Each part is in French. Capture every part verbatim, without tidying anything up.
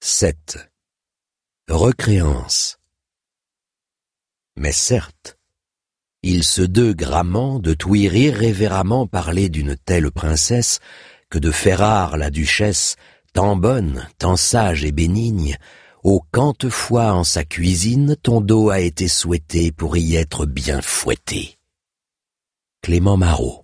sept. Recréance. Mais certes, il se deut gramment de t'ouïr irrévérentement parler d'une telle princesse que de faire rare la duchesse, tant bonne, tant sage et bénigne, ô quante fois en sa cuisine ton dos a été souhaité pour y être bien fouetté. Clément Marot.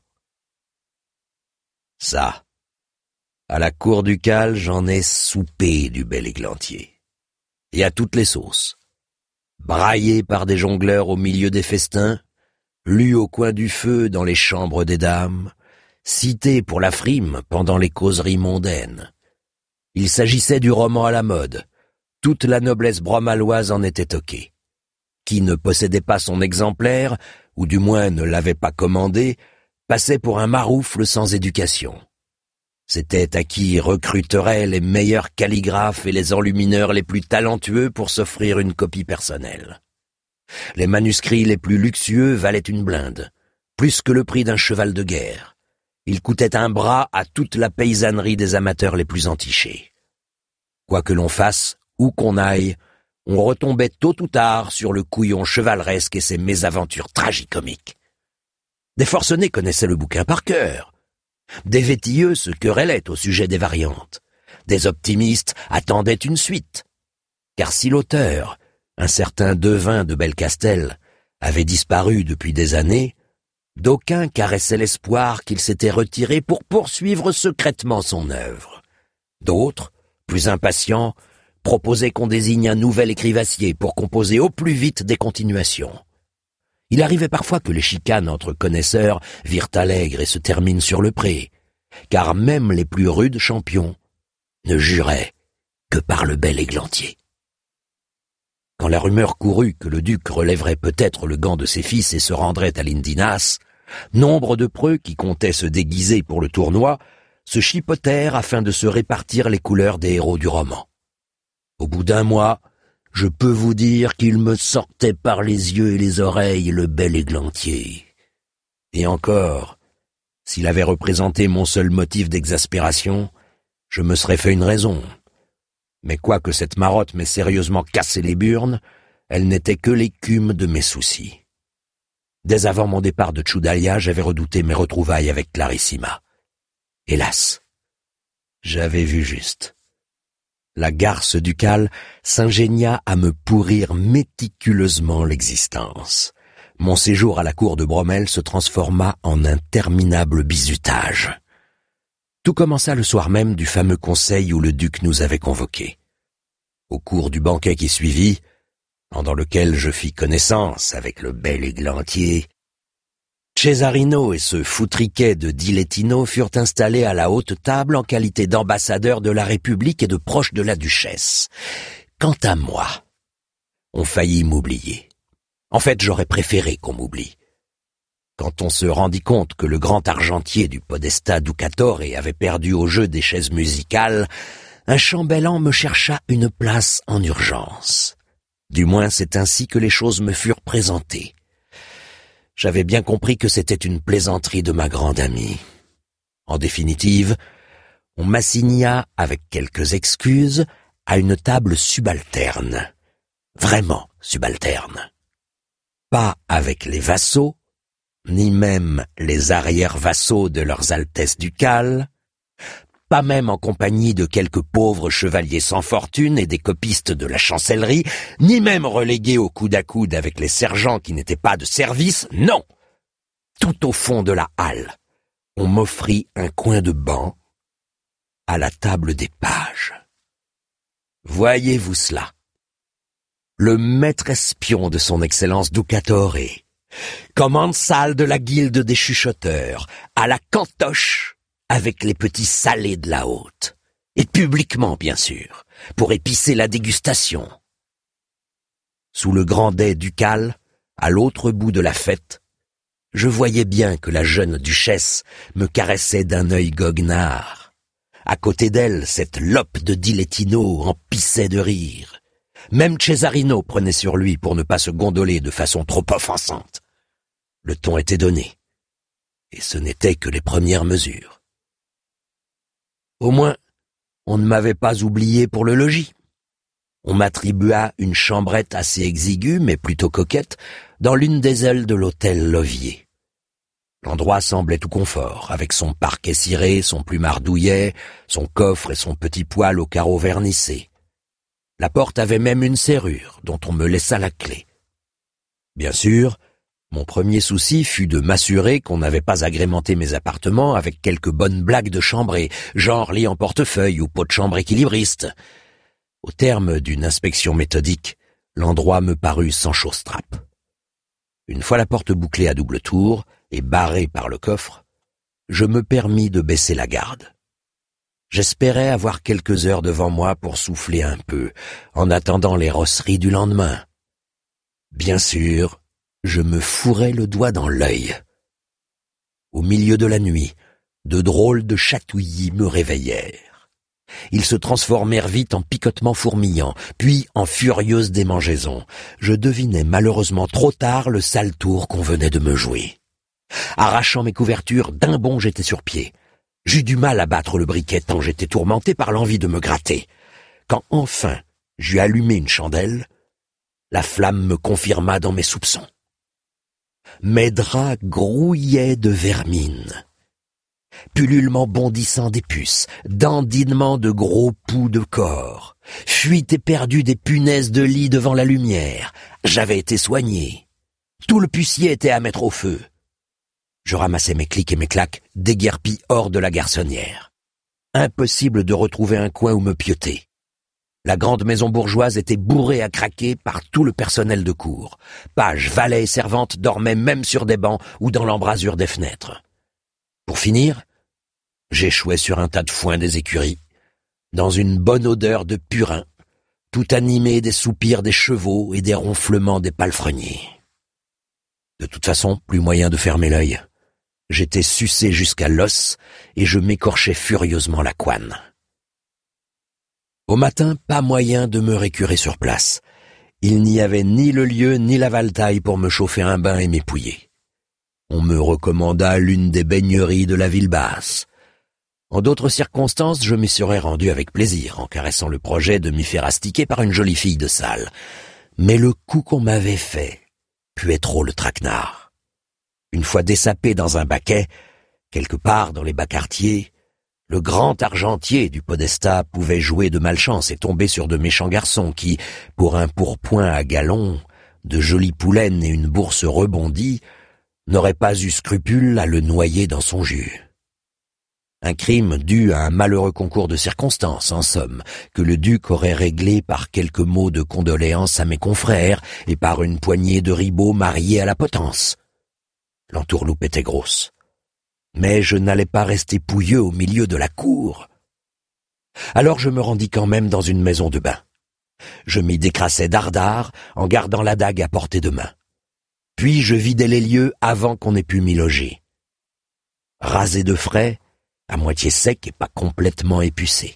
Ça, à la cour ducale, j'en ai soupé du bel églantier. Et à toutes les sauces. Braillé par des jongleurs au milieu des festins, lu au coin du feu dans les chambres des dames, cité pour la frime pendant les causeries mondaines. Il s'agissait du roman à la mode. Toute la noblesse bromaloise en était toquée. Qui ne possédait pas son exemplaire, ou du moins ne l'avait pas commandé, passait pour un maroufle sans éducation. C'était à qui recruterait les meilleurs calligraphes et les enlumineurs les plus talentueux pour s'offrir une copie personnelle. Les manuscrits les plus luxueux valaient une blinde, plus que le prix d'un cheval de guerre. Ils coûtaient un bras à toute la paysannerie des amateurs les plus entichés. Quoi que l'on fasse, où qu'on aille, on retombait tôt ou tard sur le couillon chevaleresque et ses mésaventures tragicomiques. Des forcenés connaissaient le bouquin par cœur. Des vétilleux se querellaient au sujet des variantes. Des optimistes attendaient une suite. Car si l'auteur, un certain Devin de Belcastel, avait disparu depuis des années, d'aucuns caressaient l'espoir qu'il s'était retiré pour poursuivre secrètement son œuvre. D'autres, plus impatients, proposaient qu'on désigne un nouvel écrivassier pour composer au plus vite des continuations. Il arrivait parfois que les chicanes entre connaisseurs virent allègres et se terminent sur le pré, car même les plus rudes champions ne juraient que par le bel églantier. Quand la rumeur courut que le duc relèverait peut-être le gant de ses fils et se rendrait à l'Indinas, nombre de preux qui comptaient se déguiser pour le tournoi se chipotèrent afin de se répartir les couleurs des héros du roman. Au bout d'un mois, je peux vous dire qu'il me sortait par les yeux et les oreilles le bel églantier. Et encore, s'il avait représenté mon seul motif d'exaspération, je me serais fait une raison. Mais quoique cette marotte m'ait sérieusement cassé les burnes, elle n'était que l'écume de mes soucis. Dès avant mon départ de Tchoudalia, j'avais redouté mes retrouvailles avec Clarissima. Hélas, j'avais vu juste. La garce ducale s'ingénia à me pourrir méticuleusement l'existence. Mon séjour à la cour de Bromel se transforma en interminable bizutage. Tout commença le soir même du fameux conseil où le duc nous avait convoqués. Au cours du banquet qui suivit, pendant lequel je fis connaissance avec le bel églantier, Cesarino et ce foutriquet de Dilettino furent installés à la haute table en qualité d'ambassadeurs de la République et de proches de la duchesse. Quant à moi, on faillit m'oublier. En fait, j'aurais préféré qu'on m'oublie. Quand on se rendit compte que le grand argentier du Podesta Ducatore avait perdu au jeu des chaises musicales, un chambellan me chercha une place en urgence. Du moins, c'est ainsi que les choses me furent présentées. J'avais bien compris que c'était une plaisanterie de ma grande amie. En définitive, on m'assigna, avec quelques excuses, à une table subalterne. Vraiment subalterne. Pas avec les vassaux, ni même les arrière-vassaux de leurs altesses ducales, pas même en compagnie de quelques pauvres chevaliers sans fortune et des copistes de la chancellerie, ni même relégués au coude à coude avec les sergents qui n'étaient pas de service, non. Tout au fond de la halle, on m'offrit un coin de banc à la table des pages. Voyez-vous cela? Le maître espion de son excellence Ducatore, commensal de la guilde des chuchoteurs, à la cantoche, avec les petits salés de la haute, et publiquement bien sûr, pour épicer la dégustation. Sous le grand dais ducal, à l'autre bout de la fête, je voyais bien que la jeune duchesse me caressait d'un œil goguenard. À côté d'elle, cette lope de Dilettino en pissait de rire. Même Cesarino prenait sur lui pour ne pas se gondoler de façon trop offensante. Le ton était donné, et ce n'était que les premières mesures. Au moins, on ne m'avait pas oublié pour le logis. On m'attribua une chambrette assez exiguë, mais plutôt coquette, dans l'une des ailes de l'hôtel Lovier. L'endroit semblait tout confort, avec son parquet ciré, son plumard douillet, son coffre et son petit poêle aux carreaux vernissés. La porte avait même une serrure, dont on me laissa la clé. Bien sûr, mon premier souci fut de m'assurer qu'on n'avait pas agrémenté mes appartements avec quelques bonnes blagues de chambrée, genre lit en portefeuille ou pot de chambre équilibriste. Au terme d'une inspection méthodique, l'endroit me parut sans chausse-trappe. Une fois la porte bouclée à double tour et barrée par le coffre, je me permis de baisser la garde. J'espérais avoir quelques heures devant moi pour souffler un peu, en attendant les rosseries du lendemain. Bien sûr, je me fourrais le doigt dans l'œil. Au milieu de la nuit, de drôles de chatouillis me réveillèrent. Ils se transformèrent vite en picotements fourmillants, puis en furieuses démangeaisons. Je devinais malheureusement trop tard le sale tour qu'on venait de me jouer. Arrachant mes couvertures, d'un bond j'étais sur pied. J'eus du mal à battre le briquet tant j'étais tourmenté par l'envie de me gratter. Quand enfin j'eus allumé une chandelle, la flamme me confirma dans mes soupçons. Mes draps grouillaient de vermine. Pullulement bondissant des puces, dandinement de gros poux de corps, fuite éperdue des punaises de lit devant la lumière. J'avais été soigné. Tout le pucier était à mettre au feu. Je ramassai mes clics et mes claques, déguerpis hors de la garçonnière. Impossible de retrouver un coin où me pieuter. La grande maison bourgeoise était bourrée à craquer par tout le personnel de cour. Pages, valets et servantes dormaient même sur des bancs ou dans l'embrasure des fenêtres. Pour finir, j'échouais sur un tas de foin des écuries, dans une bonne odeur de purin, tout animé des soupirs des chevaux et des ronflements des palefreniers. De toute façon, plus moyen de fermer l'œil. J'étais sucé jusqu'à l'os et je m'écorchais furieusement la couenne. Au matin, pas moyen de me récurer sur place. Il n'y avait ni le lieu ni la valetaille pour me chauffer un bain et m'épouiller. On me recommanda l'une des baigneries de la ville basse. En d'autres circonstances, je m'y serais rendu avec plaisir, en caressant le projet de m'y faire astiquer par une jolie fille de salle. Mais le coup qu'on m'avait fait puait trop le traquenard. Une fois dessapé dans un baquet, quelque part dans les bas quartiers, le grand argentier du Podestat pouvait jouer de malchance et tomber sur de méchants garçons qui, pour un pourpoint à galon, de jolies poulaines et une bourse rebondie, n'auraient pas eu scrupule à le noyer dans son jus. Un crime dû à un malheureux concours de circonstances, en somme, que le duc aurait réglé par quelques mots de condoléances à mes confrères et par une poignée de ribots mariés à la potence. L'entourloupe était grosse. Mais je n'allais pas rester pouilleux au milieu de la cour. Alors je me rendis quand même dans une maison de bain. Je m'y décrassai dardard en gardant la dague à portée de main. Puis je vidai les lieux avant qu'on ait pu m'y loger. Rasé de frais, à moitié sec et pas complètement épucé.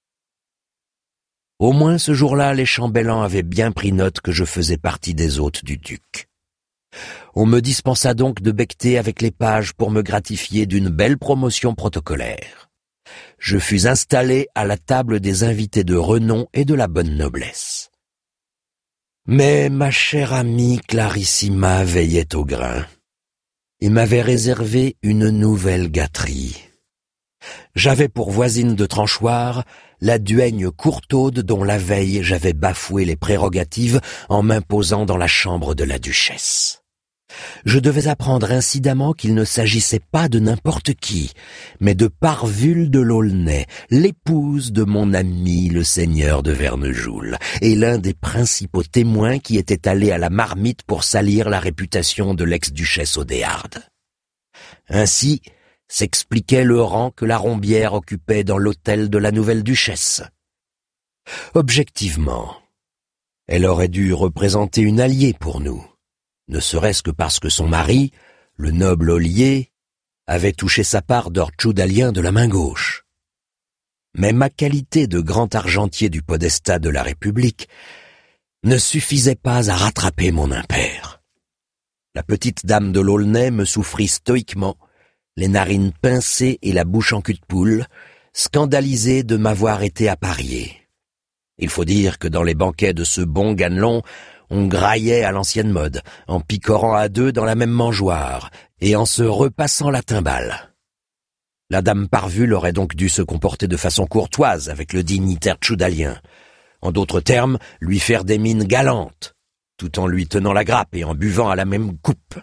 Au moins ce jour-là, les chambellans avaient bien pris note que je faisais partie des hôtes du duc. On me dispensa donc de becqueter avec les pages pour me gratifier d'une belle promotion protocolaire. Je fus installé à la table des invités de renom et de la bonne noblesse. Mais ma chère amie Clarissima veillait au grain et m'avait réservé une nouvelle gâterie. J'avais pour voisine de tranchoir la duègne Courtaude dont la veille j'avais bafoué les prérogatives en m'imposant dans la chambre de la duchesse. Je devais apprendre incidemment qu'il ne s'agissait pas de n'importe qui, mais de Parvule de l'Aulnay, l'épouse de mon ami le seigneur de Vernejoul, et l'un des principaux témoins qui était allé à la marmite pour salir la réputation de l'ex-duchesse Odéarde. Ainsi s'expliquait le rang que la Rombière occupait dans l'hôtel de la nouvelle duchesse. Objectivement, elle aurait dû représenter une alliée pour nous, ne serait-ce que parce que son mari, le noble Ollier, avait touché sa part d'or tchoudalien de la main gauche. Mais ma qualité de grand argentier du Podestat de la République ne suffisait pas à rattraper mon impair. La petite dame de l'Aulnay me souffrit stoïquement, les narines pincées et la bouche en cul de poule, scandalisée de m'avoir été appariée. Il faut dire que dans les banquets de ce bon Ganelon, on graillait à l'ancienne mode, en picorant à deux dans la même mangeoire, et en se repassant la timbale. La dame Parvule aurait donc dû se comporter de façon courtoise avec le dignitaire tchoudalien. En d'autres termes, lui faire des mines galantes, tout en lui tenant la grappe et en buvant à la même coupe.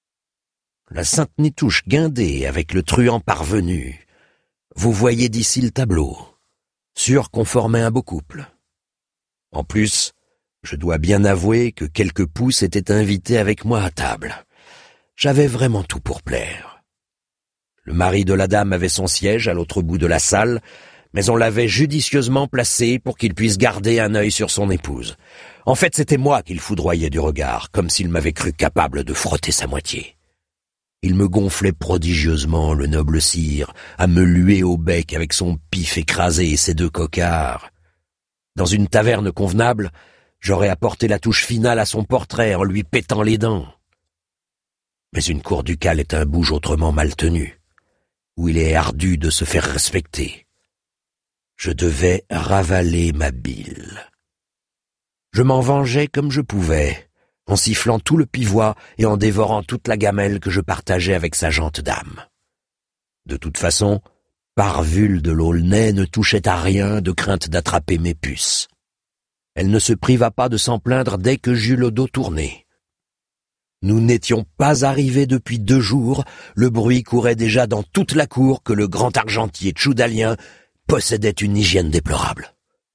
La sainte Nitouche guindée avec le truand Parvenu. Vous voyez d'ici le tableau. Sûr qu'on formait un beau couple. En plus, je dois bien avouer que quelques pousses étaient invités avec moi à table. J'avais vraiment tout pour plaire. Le mari de la dame avait son siège à l'autre bout de la salle, mais on l'avait judicieusement placé pour qu'il puisse garder un œil sur son épouse. En fait, c'était moi qu'il foudroyait du regard, comme s'il m'avait cru capable de frotter sa moitié. Il me gonflait prodigieusement, le noble sire, à me luer au bec avec son pif écrasé et ses deux cocards. Dans une taverne convenable, j'aurais apporté la touche finale à son portrait en lui pétant les dents. Mais une cour ducale est un bouge autrement mal tenu, où il est ardu de se faire respecter. Je devais ravaler ma bile. Je m'en vengeais comme je pouvais, en sifflant tout le pivois et en dévorant toute la gamelle que je partageais avec sa gente dame. De toute façon, Parvule de l'Aulnay ne touchait à rien de crainte d'attraper mes puces. Elle ne se priva pas de s'en plaindre dès que j'eus le dos tourné. Nous n'étions pas arrivés depuis deux jours, le bruit courait déjà dans toute la cour que le grand argentier tchoudalien possédait une hygiène déplorable.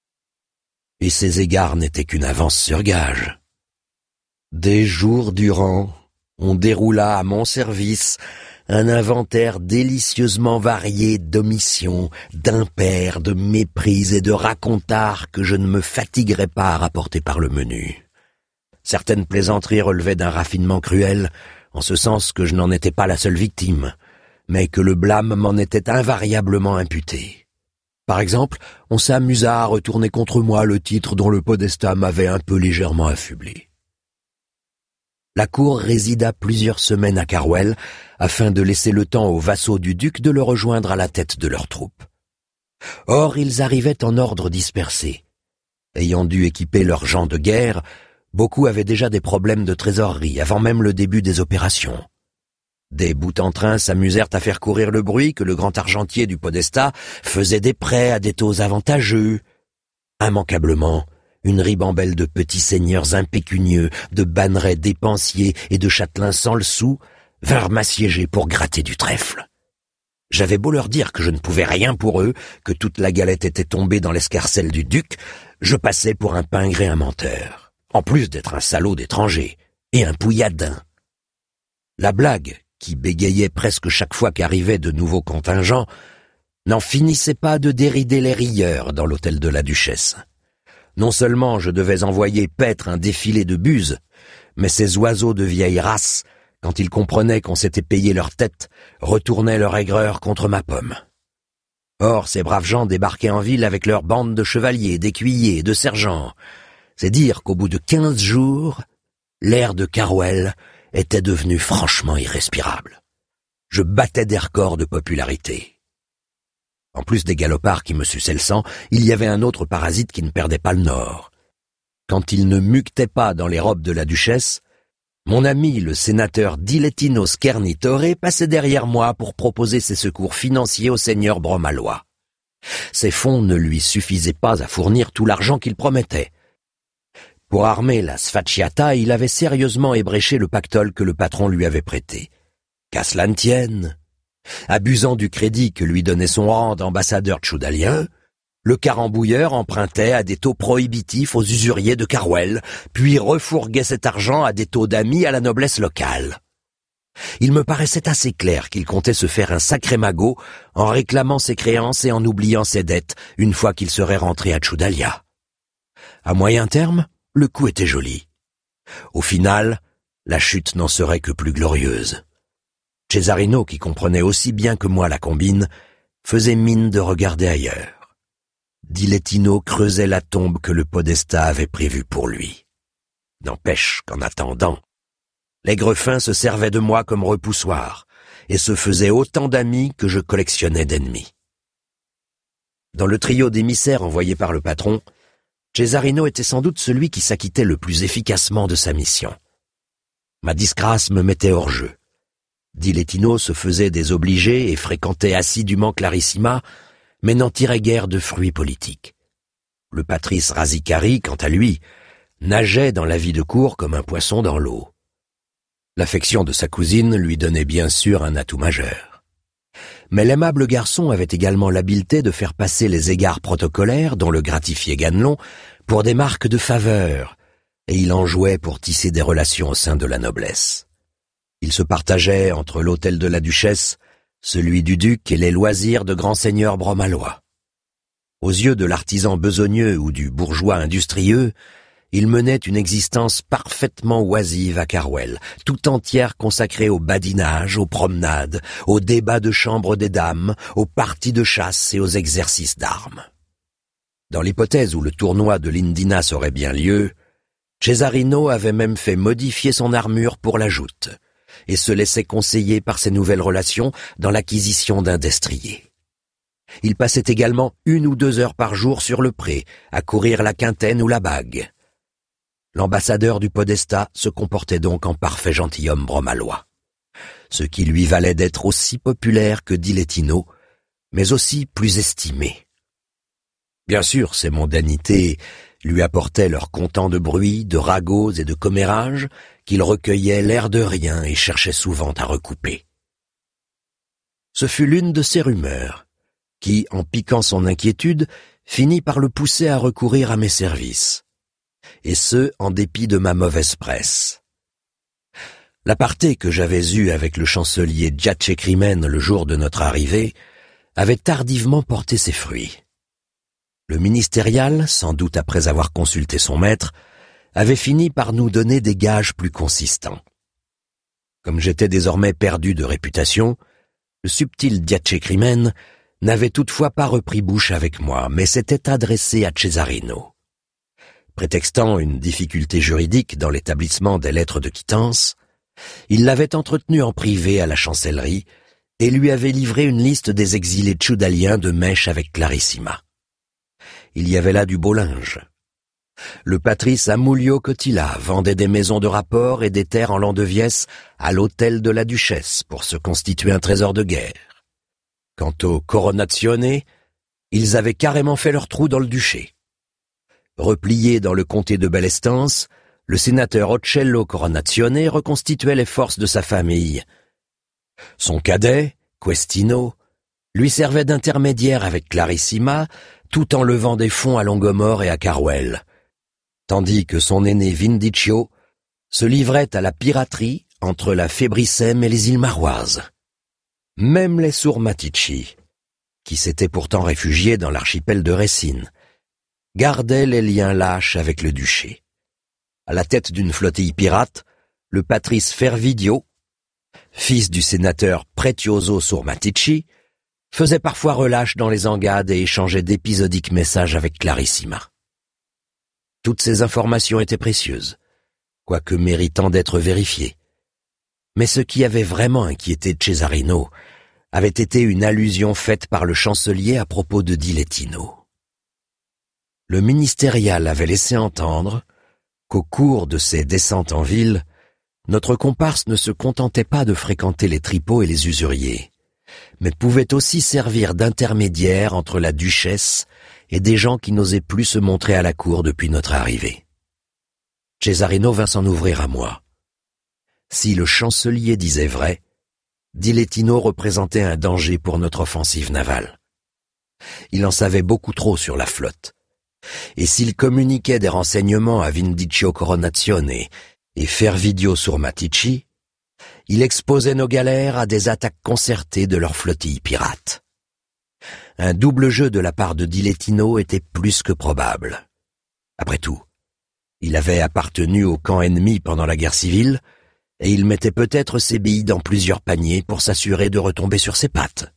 Et ses égards n'étaient qu'une avance sur gage. Des jours durant, on déroula à mon service un inventaire délicieusement varié d'omissions, d'impairs, de méprises et de racontards que je ne me fatiguerais pas à rapporter par le menu. Certaines plaisanteries relevaient d'un raffinement cruel, en ce sens que je n'en étais pas la seule victime, mais que le blâme m'en était invariablement imputé. Par exemple, on s'amusa à retourner contre moi le titre dont le podestat m'avait un peu légèrement affublé. La cour résida plusieurs semaines à Carwell, afin de laisser le temps aux vassaux du duc de le rejoindre à la tête de leurs troupes. Or, ils arrivaient en ordre dispersé. Ayant dû équiper leurs gens de guerre, beaucoup avaient déjà des problèmes de trésorerie avant même le début des opérations. Des boute-en-train s'amusèrent à faire courir le bruit que le grand argentier du podestat faisait des prêts à des taux avantageux. Immanquablement, une ribambelle de petits seigneurs impécunieux, de bannerets dépensiers et de châtelains sans le sou vinrent m'assiéger pour gratter du trèfle. J'avais beau leur dire que je ne pouvais rien pour eux, que toute la galette était tombée dans l'escarcelle du duc, je passais pour un pingre et un menteur, en plus d'être un salaud d'étranger et un pouilladin. La blague, qui bégayait presque chaque fois qu'arrivaient de nouveaux contingents, n'en finissait pas de dérider les rieurs dans l'hôtel de la duchesse. Non seulement je devais envoyer paître un défilé de buses, mais ces oiseaux de vieille race, quand ils comprenaient qu'on s'était payé leur tête, retournaient leur aigreur contre ma pomme. Or, ces braves gens débarquaient en ville avec leurs bandes de chevaliers, d'écuyers, de sergents. C'est dire qu'au bout de quinze jours, l'air de Carwell était devenu franchement irrespirable. Je battais des records de popularité. En plus des galopards qui me suçaient le sang, il y avait un autre parasite qui ne perdait pas le nord. Quand il ne muquetait pas dans les robes de la duchesse, mon ami le sénateur Dilettino Schernitore passait derrière moi pour proposer ses secours financiers au seigneur bromallois. Ces fonds ne lui suffisaient pas à fournir tout l'argent qu'il promettait. Pour armer la sfacciata, il avait sérieusement ébréché le pactole que le patron lui avait prêté. Qu'à cela ne tienne, abusant du crédit que lui donnait son rang d'ambassadeur tchoudalien, le carambouilleur empruntait à des taux prohibitifs aux usuriers de Carwell, puis refourguait cet argent à des taux d'amis à la noblesse locale. Il me paraissait assez clair qu'il comptait se faire un sacré magot en réclamant ses créances et en oubliant ses dettes une fois qu'il serait rentré à Tchoudalia. À moyen terme, le coup était joli. Au final, la chute n'en serait que plus glorieuse. Cesarino, qui comprenait aussi bien que moi la combine, faisait mine de regarder ailleurs. Dilettino creusait la tombe que le podestat avait prévue pour lui. N'empêche qu'en attendant, l'aigrefin se servait de moi comme repoussoir et se faisait autant d'amis que je collectionnais d'ennemis. Dans le trio d'émissaires envoyés par le patron, Cesarino était sans doute celui qui s'acquittait le plus efficacement de sa mission. Ma disgrâce me mettait hors jeu. Dilettino se faisait des obligés et fréquentait assidûment Clarissima, mais n'en tirait guère de fruits politiques. Le patrice Rasicari, quant à lui, nageait dans la vie de cour comme un poisson dans l'eau. L'affection de sa cousine lui donnait bien sûr un atout majeur. Mais l'aimable garçon avait également l'habileté de faire passer les égards protocolaires dont le gratifiait Ganelon pour des marques de faveur, et il en jouait pour tisser des relations au sein de la noblesse. Il se partageait entre l'hôtel de la duchesse, celui du duc et les loisirs de grands seigneurs bromalois. Aux yeux de l'artisan besogneux ou du bourgeois industrieux, il menait une existence parfaitement oisive à Carwell, tout entière consacrée au badinage, aux promenades, aux débats de chambre des dames, aux parties de chasse et aux exercices d'armes. Dans l'hypothèse où le tournoi de l'Indinas aurait bien lieu, Cesarino avait même fait modifier son armure pour la joute, et se laissait conseiller par ses nouvelles relations dans l'acquisition d'un destrier. Il passait également une ou deux heures par jour sur le pré, à courir la quintaine ou la bague. L'ambassadeur du podestat se comportait donc en parfait gentilhomme bromalois, ce qui lui valait d'être aussi populaire que Dilettino, mais aussi plus estimé. Bien sûr, ces mondanités lui apportaient leur comptant de bruit, de ragots et de commérages qu'il recueillait l'air de rien et cherchait souvent à recouper. Ce fut l'une de ces rumeurs qui, en piquant son inquiétude, finit par le pousser à recourir à mes services, et ce, en dépit de ma mauvaise presse. L'aparté que j'avais eu avec le chancelier Giacecrimen le jour de notre arrivée avait tardivement porté ses fruits. Le ministérial, sans doute après avoir consulté son maître, avait fini par nous donner des gages plus consistants. Comme j'étais désormais perdu de réputation, le subtil Giacecrimen n'avait toutefois pas repris bouche avec moi, mais s'était adressé à Cesarino. Prétextant une difficulté juridique dans l'établissement des lettres de quittance, il l'avait entretenu en privé à la chancellerie et lui avait livré une liste des exilés tchoudaliens de mèche avec Clarissima. Il y avait là du beau linge. Le patrice Amulio Cotilla vendait des maisons de rapport et des terres en Landeviesse à l'hôtel de la duchesse pour se constituer un trésor de guerre. Quant aux Coronazione, ils avaient carrément fait leur trou dans le duché. Replié dans le comté de Bellestances, le sénateur Ocello Coronazione reconstituait les forces de sa famille. Son cadet, Questino, lui servait d'intermédiaire avec Clarissima, tout en levant des fonds à Longomore et à Carwell, tandis que son aîné Vindicchio se livrait à la piraterie entre la Fébrissem et les îles Maroises. Même les Surmatici, qui s'étaient pourtant réfugiés dans l'archipel de Rhécine, gardaient les liens lâches avec le duché. À la tête d'une flottille pirate, le patrice Fervidio, fils du sénateur Pretioso Surmatici, faisait parfois relâche dans les engades et échangeait d'épisodiques messages avec Clarissima. Toutes ces informations étaient précieuses, quoique méritant d'être vérifiées. Mais ce qui avait vraiment inquiété Cesarino avait été une allusion faite par le chancelier à propos de Dilettino. Le ministérial avait laissé entendre qu'au cours de ses descentes en ville, notre comparse ne se contentait pas de fréquenter les tripots et les usuriers, mais pouvait aussi servir d'intermédiaire entre la duchesse et des gens qui n'osaient plus se montrer à la cour depuis notre arrivée. Cesarino vint s'en ouvrir à moi. Si le chancelier disait vrai, Dilettino représentait un danger pour notre offensive navale. Il en savait beaucoup trop sur la flotte, et s'il communiquait des renseignements à Vindicchio Coronazione et Fervidio Surmatici, il exposait nos galères à des attaques concertées de leurs flottilles pirates. Un double jeu de la part de Dilettino était plus que probable. Après tout, il avait appartenu au camp ennemi pendant la guerre civile, et il mettait peut-être ses billes dans plusieurs paniers pour s'assurer de retomber sur ses pattes.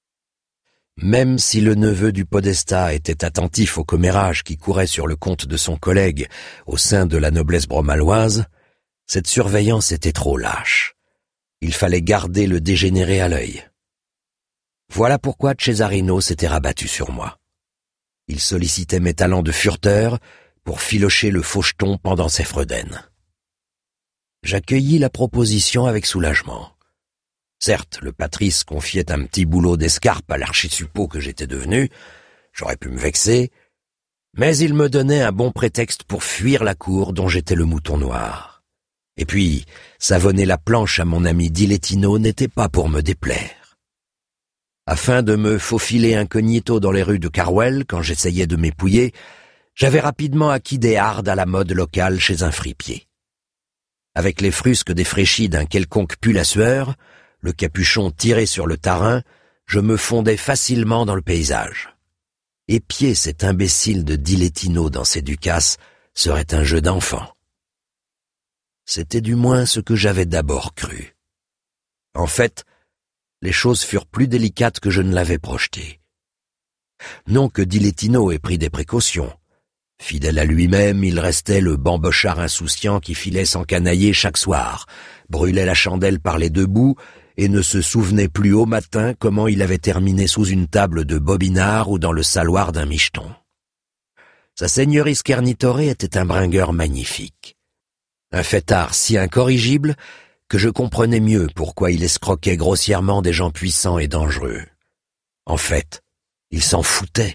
Même si le neveu du podestat était attentif aux commérages qui couraient sur le compte de son collègue au sein de la noblesse bromaloise, cette surveillance était trop lâche. Il fallait garder le dégénéré à l'œil. Voilà pourquoi Cesarino s'était rabattu sur moi. Il sollicitait mes talents de fureteur pour filocher le faucheton pendant ses fredaines. J'accueillis la proposition avec soulagement. Certes, le Patrice confiait un petit boulot d'escarpe à l'archisuppôt que j'étais devenu, j'aurais pu me vexer, mais il me donnait un bon prétexte pour fuir la cour dont j'étais le mouton noir. Et puis, savonner la planche à mon ami Dilettino n'était pas pour me déplaire. Afin de me faufiler incognito dans les rues de Carwell quand j'essayais de m'épouiller, j'avais rapidement acquis des hardes à la mode locale chez un fripier. Avec les frusques défraîchies d'un quelconque pull à sueur, le capuchon tiré sur le tarin, je me fondais facilement dans le paysage. Épier cet imbécile de Dilettino dans ses ducasses serait un jeu d'enfant. C'était du moins ce que j'avais d'abord cru. En fait, les choses furent plus délicates que je ne l'avais projeté. Non que Dilettino ait pris des précautions. Fidèle à lui-même, il restait le bambochard insouciant qui filait s'encanailler chaque soir, brûlait la chandelle par les deux bouts et ne se souvenait plus au matin comment il avait terminé sous une table de bobinard ou dans le saloir d'un micheton. Sa seigneurie Skernitore était un bringueur magnifique. Un fêtard si incorrigible que je comprenais mieux pourquoi il escroquait grossièrement des gens puissants et dangereux. En fait, il s'en foutait.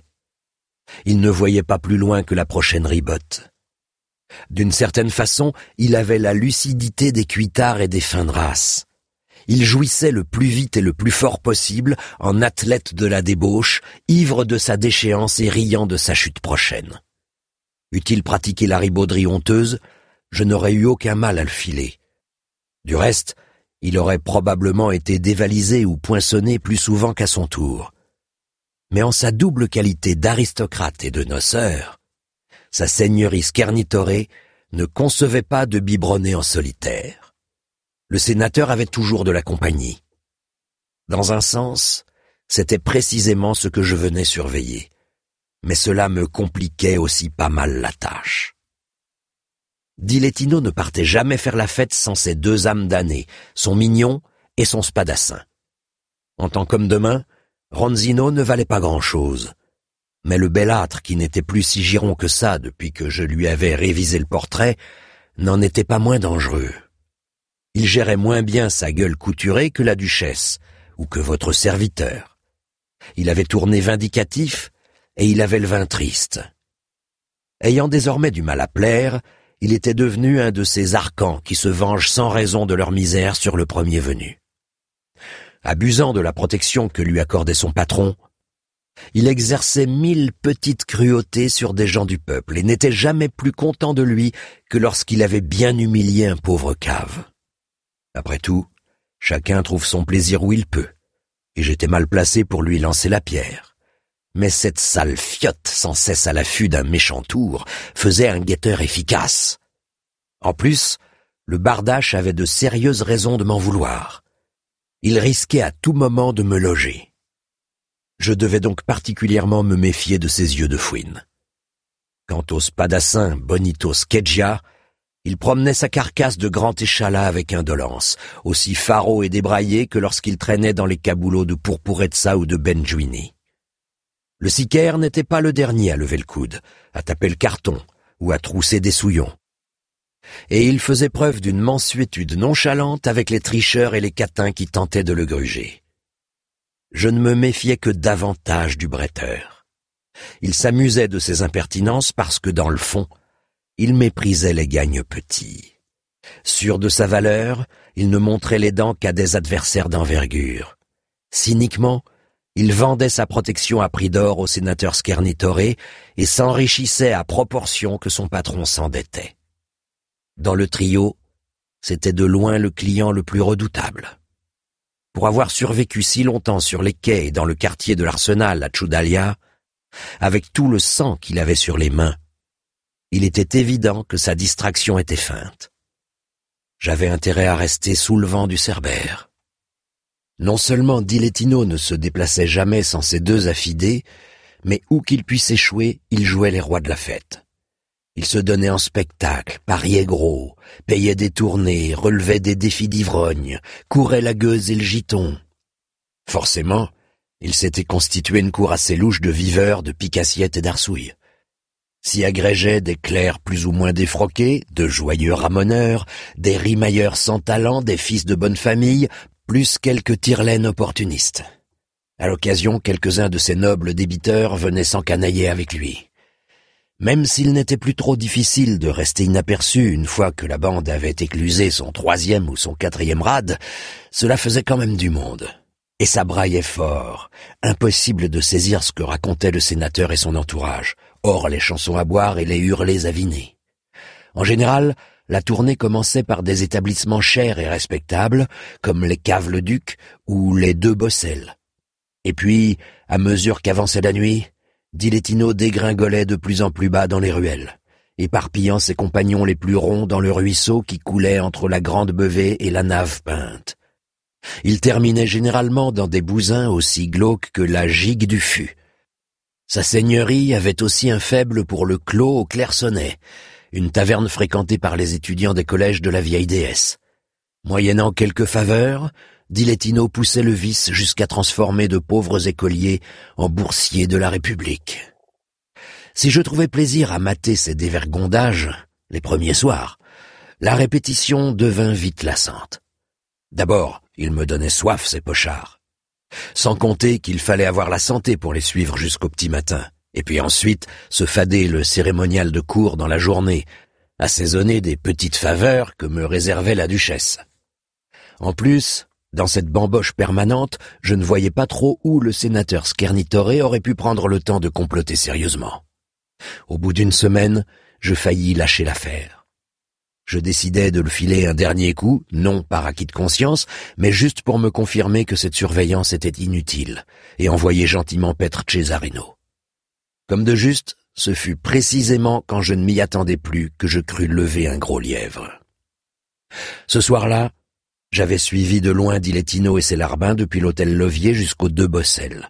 Il ne voyait pas plus loin que la prochaine ribote. D'une certaine façon, il avait la lucidité des cuitards et des fins de race. Il jouissait le plus vite et le plus fort possible, en athlète de la débauche, ivre de sa déchéance et riant de sa chute prochaine. Eût-il pratiqué la ribauderie honteuse, je n'aurais eu aucun mal à le filer. Du reste, il aurait probablement été dévalisé ou poinçonné plus souvent qu'à son tour. Mais en sa double qualité d'aristocrate et de noceur, sa seigneurie Skernitore ne concevait pas de biberonner en solitaire. Le sénateur avait toujours de la compagnie. Dans un sens, c'était précisément ce que je venais surveiller, mais cela me compliquait aussi pas mal la tâche. Dilettino ne partait jamais faire la fête sans ses deux âmes damnées, son mignon et son spadassin. En tant qu'homme de main, Ronzino ne valait pas grand-chose, mais le bellâtre, qui n'était plus si giron que ça depuis que je lui avais révisé le portrait, n'en était pas moins dangereux. Il gérait moins bien sa gueule couturée que la duchesse, ou que votre serviteur. Il avait tourné vindicatif, et il avait le vin triste. Ayant désormais du mal à plaire, il était devenu un de ces arcans qui se vengent sans raison de leur misère sur le premier venu. Abusant de la protection que lui accordait son patron, il exerçait mille petites cruautés sur des gens du peuple et n'était jamais plus content de lui que lorsqu'il avait bien humilié un pauvre cave. Après tout, chacun trouve son plaisir où il peut, et j'étais mal placé pour lui lancer la pierre. Mais cette sale fiotte, sans cesse à l'affût d'un méchant tour, faisait un guetteur efficace. En plus, le bardache avait de sérieuses raisons de m'en vouloir. Il risquait à tout moment de me loger. Je devais donc particulièrement me méfier de ses yeux de fouine. Quant au spadassin Bonito Scheggia, il promenait sa carcasse de grand échalas avec indolence, aussi faraud et débraillé que lorsqu'il traînait dans les caboulots de Purpurezza ou de Benjuini. Le sicaire n'était pas le dernier à lever le coude, à taper le carton ou à trousser des souillons. Et il faisait preuve d'une mansuétude nonchalante avec les tricheurs et les catins qui tentaient de le gruger. Je ne me méfiais que davantage du bretteur. Il s'amusait de ses impertinences parce que, dans le fond, il méprisait les gagnes petits. Sûr de sa valeur, il ne montrait les dents qu'à des adversaires d'envergure. Cyniquement, il vendait sa protection à prix d'or au sénateur Skernitore et s'enrichissait à proportion que son patron s'endettait. Dans le trio, c'était de loin le client le plus redoutable. Pour avoir survécu si longtemps sur les quais et dans le quartier de l'Arsenal à Tchoudalia, avec tout le sang qu'il avait sur les mains, il était évident que sa distraction était feinte. J'avais intérêt à rester sous le vent du Cerbère. Non seulement Dilettino ne se déplaçait jamais sans ses deux affidés, mais où qu'il puisse échouer, il jouait les rois de la fête. Il se donnait en spectacle, pariait gros, payait des tournées, relevait des défis d'ivrogne, courait la gueuse et le giton. Forcément, il s'était constitué une cour assez louche de viveurs, de picassiettes et d'arsouilles. S'y agrégeaient des clercs plus ou moins défroqués, de joyeux ramoneurs, des rimailleurs sans talent, des fils de bonne famille, plus quelques tire-laines opportunistes. À l'occasion, quelques-uns de ces nobles débiteurs venaient s'encanailler avec lui. Même s'il n'était plus trop difficile de rester inaperçu une fois que la bande avait éclusé son troisième ou son quatrième rade, cela faisait quand même du monde. Et ça braillait fort, impossible de saisir ce que racontait le sénateur et son entourage, hors les chansons à boire et les hurlées avinées. En général, la tournée commençait par des établissements chers et respectables, comme les Caves-le-Duc ou les Deux Bosselles. Et puis, à mesure qu'avançait la nuit, Dilettino dégringolait de plus en plus bas dans les ruelles, éparpillant ses compagnons les plus ronds dans le ruisseau qui coulait entre la grande bevée et la nave peinte. Il terminait généralement dans des bousins aussi glauques que la gigue du fût. Sa seigneurie avait aussi un faible pour le clos au Clairsonnet, une taverne fréquentée par les étudiants des collèges de la vieille déesse. Moyennant quelques faveurs, Dilettino poussait le vice jusqu'à transformer de pauvres écoliers en boursiers de la République. Si je trouvais plaisir à mater ces dévergondages, les premiers soirs, la répétition devint vite lassante. D'abord, il me donnait soif, ces pochards. Sans compter qu'il fallait avoir la santé pour les suivre jusqu'au petit matin, et puis ensuite se fader le cérémonial de cour dans la journée, assaisonné des petites faveurs que me réservait la duchesse. En plus, dans cette bamboche permanente, je ne voyais pas trop où le sénateur Skernitore aurait pu prendre le temps de comploter sérieusement. Au bout d'une semaine, je faillis lâcher l'affaire. Je décidai de le filer un dernier coup, non par acquis de conscience, mais juste pour me confirmer que cette surveillance était inutile, et envoyer gentiment paître Cesarino. Comme de juste, ce fut précisément quand je ne m'y attendais plus que je crus lever un gros lièvre. Ce soir-là, j'avais suivi de loin Dilettino et ses larbins depuis l'hôtel Lovier jusqu'aux Deux Bosselles.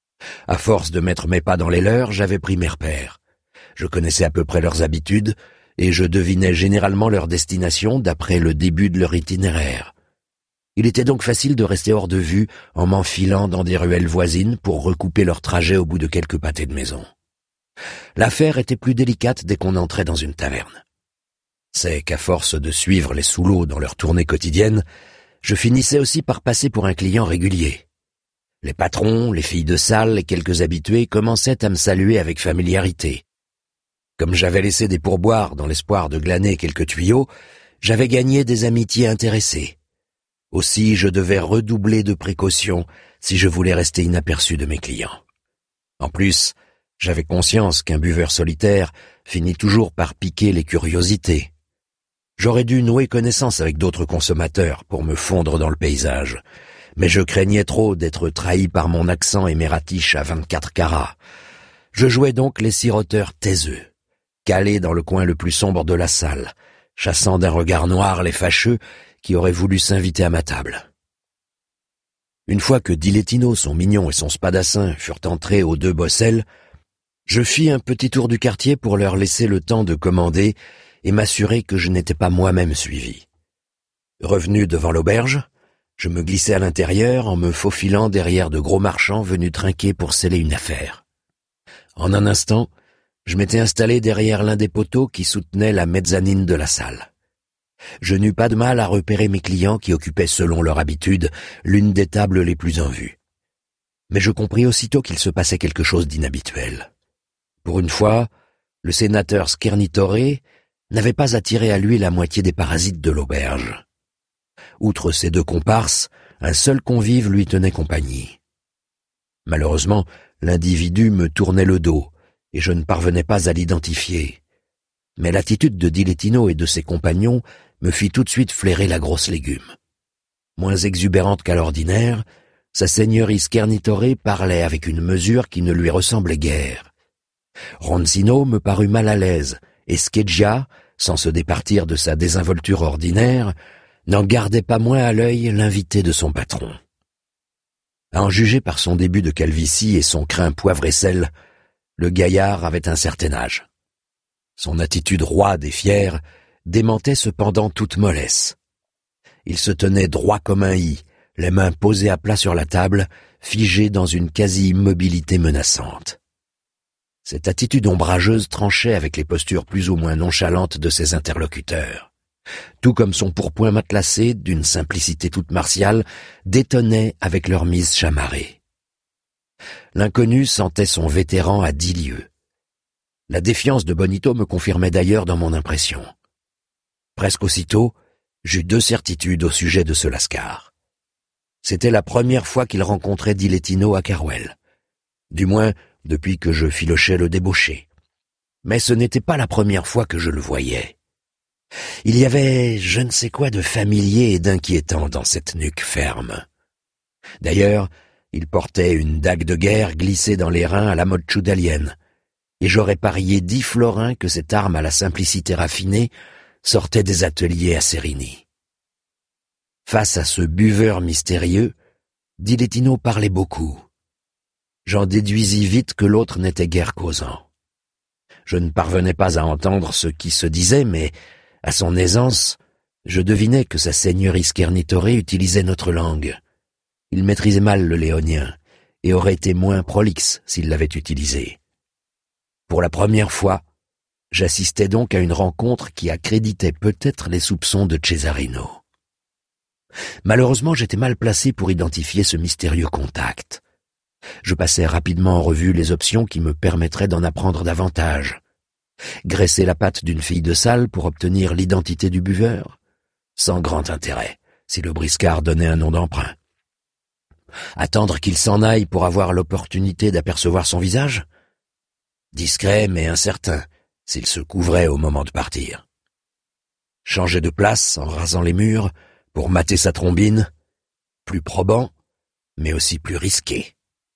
À force de mettre mes pas dans les leurs, j'avais pris mes repères. Je connaissais à peu près leurs habitudes, et je devinais généralement leur destination d'après le début de leur itinéraire. Il était donc facile de rester hors de vue en m'enfilant dans des ruelles voisines pour recouper leur trajet au bout de quelques pâtés de maison. L'affaire était plus délicate dès qu'on entrait dans une taverne. C'est qu'à force de suivre les sous-lots dans leur tournée quotidienne, je finissais aussi par passer pour un client régulier. Les patrons, les filles de salle et quelques habitués commençaient à me saluer avec familiarité. Comme j'avais laissé des pourboires dans l'espoir de glaner quelques tuyaux, j'avais gagné des amitiés intéressées. Aussi je devais redoubler de précautions si je voulais rester inaperçu de mes clients. En plus, j'avais conscience qu'un buveur solitaire finit toujours par piquer les curiosités. J'aurais dû nouer connaissance avec d'autres consommateurs pour me fondre dans le paysage, mais je craignais trop d'être trahi par mon accent et mes ratiches à vingt-quatre carats. Je jouais donc les siroteurs taiseux, calés dans le coin le plus sombre de la salle, chassant d'un regard noir les fâcheux qui auraient voulu s'inviter à ma table. Une fois que Dilettino, son mignon et son spadassin furent entrés aux Deux Bosselles, je fis un petit tour du quartier pour leur laisser le temps de commander et m'assurer que je n'étais pas moi-même suivi. Revenu devant l'auberge, je me glissai à l'intérieur en me faufilant derrière de gros marchands venus trinquer pour sceller une affaire. En un instant, je m'étais installé derrière l'un des poteaux qui soutenait la mezzanine de la salle. Je n'eus pas de mal à repérer mes clients qui occupaient selon leur habitude l'une des tables les plus en vue. Mais je compris aussitôt qu'il se passait quelque chose d'inhabituel. Pour une fois, le sénateur Skernitore n'avait pas attiré à lui la moitié des parasites de l'auberge. Outre ses deux comparses, un seul convive lui tenait compagnie. Malheureusement, l'individu me tournait le dos, et je ne parvenais pas à l'identifier. Mais l'attitude de Dilettino et de ses compagnons me fit tout de suite flairer la grosse légume. Moins exubérante qu'à l'ordinaire, sa seigneurie Skernitore parlait avec une mesure qui ne lui ressemblait guère. Ronzino me parut mal à l'aise, et Scheggia, sans se départir de sa désinvolture ordinaire, n'en gardait pas moins à l'œil l'invité de son patron. À en juger par son début de calvitie et son crin poivre et sel, le gaillard avait un certain âge. Son attitude roide et fière démentait cependant toute mollesse. Il se tenait droit comme un i, les mains posées à plat sur la table, figé dans une quasi-immobilité menaçante. Cette attitude ombrageuse tranchait avec les postures plus ou moins nonchalantes de ses interlocuteurs, tout comme son pourpoint matelassé, d'une simplicité toute martiale, détonnait avec leur mise chamarrée. L'inconnu sentait son vétéran à dix lieues. La défiance de Bonito me confirmait d'ailleurs dans mon impression. Presque aussitôt, j'eus deux certitudes au sujet de ce Lascar. C'était la première fois qu'il rencontrait Dilettino à Carwell, du moins depuis que je filochais le débauché. Mais ce n'était pas la première fois que je le voyais. Il y avait je ne sais quoi de familier et d'inquiétant dans cette nuque ferme. D'ailleurs, il portait une dague de guerre glissée dans les reins à la mode tchoudalienne, et j'aurais parié dix florins que cette arme à la simplicité raffinée sortait des ateliers à Serigny. Face à ce buveur mystérieux, Dilettino parlait beaucoup. J'en déduisis vite que l'autre n'était guère causant. Je ne parvenais pas à entendre ce qui se disait, mais, à son aisance, je devinais que sa seigneurie Skernitore utilisait notre langue. Il maîtrisait mal le léonien, et aurait été moins prolixe s'il l'avait utilisé. Pour la première fois, j'assistais donc à une rencontre qui accréditait peut-être les soupçons de Cesarino. Malheureusement, j'étais mal placé pour identifier ce mystérieux contact. Je passais rapidement en revue les options qui me permettraient d'en apprendre davantage. Graisser la patte d'une fille de salle pour obtenir l'identité du buveur, sans grand intérêt, si le briscard donnait un nom d'emprunt. Attendre qu'il s'en aille pour avoir l'opportunité d'apercevoir son visage? Discret mais incertain, s'il se couvrait au moment de partir. Changer de place en rasant les murs pour mater sa trombine, plus probant, mais aussi plus risqué.